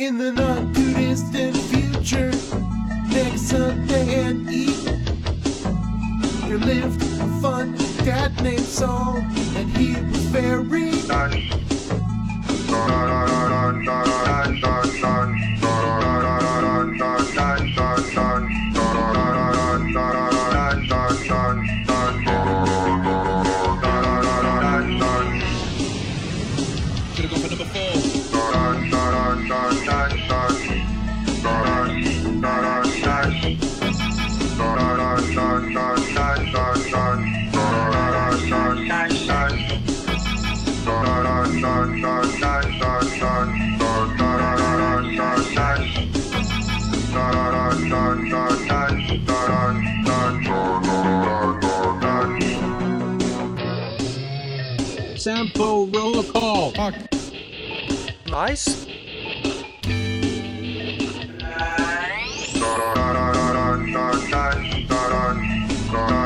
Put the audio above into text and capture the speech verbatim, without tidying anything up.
In the not too distant future, next Sunday and eat, there lived a fun cat named Saul, and he was very nice. Should have gone for number four. Sampo roll call. Fuck. Nice. nice.